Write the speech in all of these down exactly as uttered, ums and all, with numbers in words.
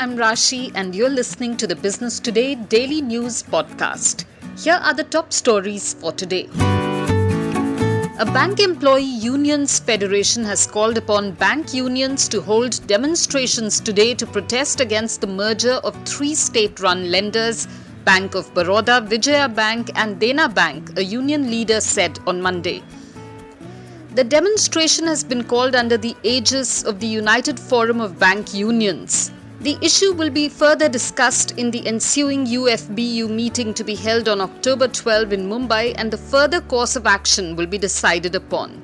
I'm Rashi and you're listening to the Business Today Daily News Podcast. Here are the top stories for today. A bank employee unions federation has called upon bank unions to hold demonstrations today to protest against the merger of three state-run lenders, Bank of Baroda, Vijaya Bank and Dena Bank, a union leader said on Monday. The demonstration has been called under the aegis of the United Forum of Bank Unions. The issue will be further discussed in the ensuing U F B U meeting to be held on October twelfth in Mumbai, and the further course of action will be decided upon.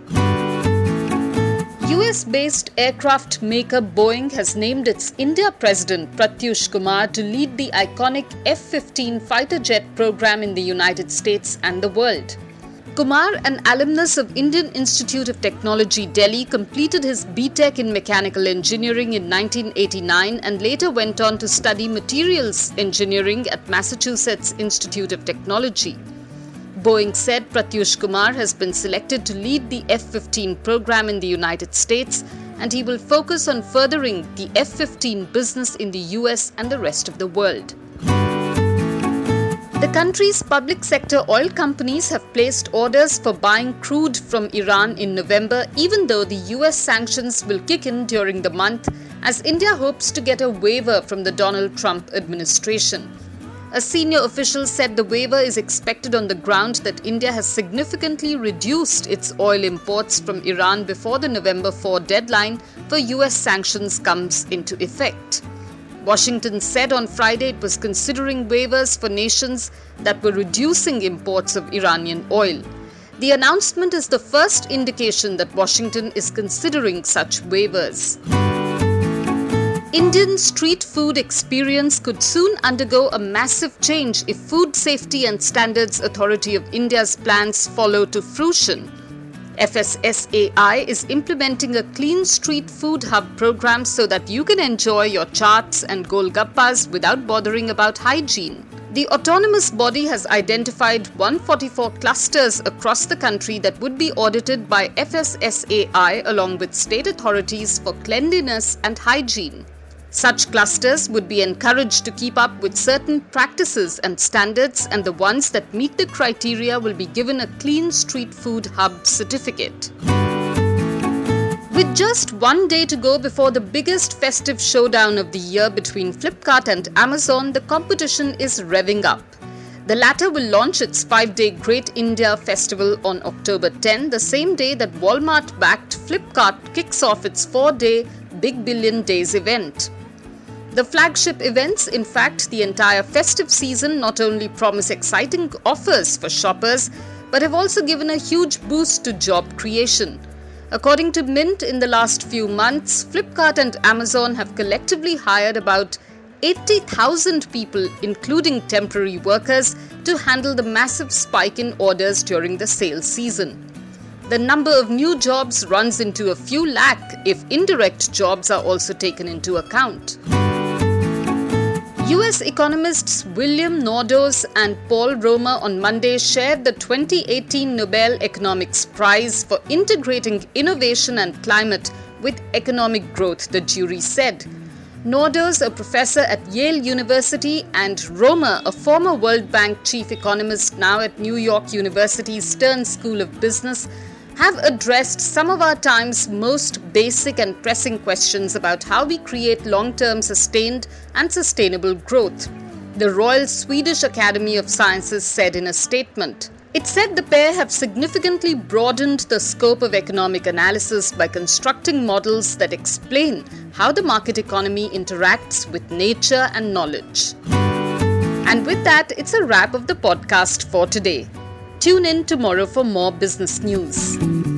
U S-based aircraft maker Boeing has named its India President Pratyush Kumar to lead the iconic F fifteen fighter jet program in the United States and the world. Kumar, an alumnus of Indian Institute of Technology, Delhi, completed his B Tech in Mechanical Engineering in nineteen eighty-nine and later went on to study Materials Engineering at Massachusetts Institute of Technology. Boeing said Pratyush Kumar has been selected to lead the F fifteen program in the United States, and he will focus on furthering the F fifteen business in the U S and the rest of the world. The country's public sector oil companies have placed orders for buying crude from Iran in November, even though the U S sanctions will kick in during the month, as India hopes to get a waiver from the Donald Trump administration. A senior official said the waiver is expected on the ground that India has significantly reduced its oil imports from Iran before the November fourth deadline for U S sanctions comes into effect. Washington said on Friday it was considering waivers for nations that were reducing imports of Iranian oil. The announcement is the first indication that Washington is considering such waivers. Indian street food experience could soon undergo a massive change if Food Safety and Standards Authority of India's plans follow to fruition. F S S A I is implementing a clean street food hub program so that you can enjoy your chaats and golgappas without bothering about hygiene. The autonomous body has identified one hundred forty-four clusters across the country that would be audited by F S S A I along with state authorities for cleanliness and hygiene. Such clusters would be encouraged to keep up with certain practices and standards, and the ones that meet the criteria will be given a Clean Street Food Hub certificate. With just one day to go before the biggest festive showdown of the year between Flipkart and Amazon, the competition is revving up. The latter will launch its five-day Great India Festival on October tenth, the same day that Walmart-backed Flipkart kicks off its four-day Big Billion Days event. The flagship events, in fact the entire festive season, not only promise exciting offers for shoppers, but have also given a huge boost to job creation. According to Mint, in the last few months, Flipkart and Amazon have collectively hired about eighty thousand people, including temporary workers, to handle the massive spike in orders during the sales season. The number of new jobs runs into a few lakh if indirect jobs are also taken into account. U S economists William Nordhaus and Paul Romer on Monday shared the twenty eighteen Nobel Economics Prize for integrating innovation and climate with economic growth, the jury said. Nordhaus, a professor at Yale University, and Romer, a former World Bank chief economist now at New York University's Stern School of Business, have addressed some of our time's most basic and pressing questions about how we create long-term sustained and sustainable growth, the Royal Swedish Academy of Sciences said in a statement. It said the pair have significantly broadened the scope of economic analysis by constructing models that explain how the market economy interacts with nature and knowledge. And with that, it's a wrap of the podcast for today. Tune in tomorrow for more business news.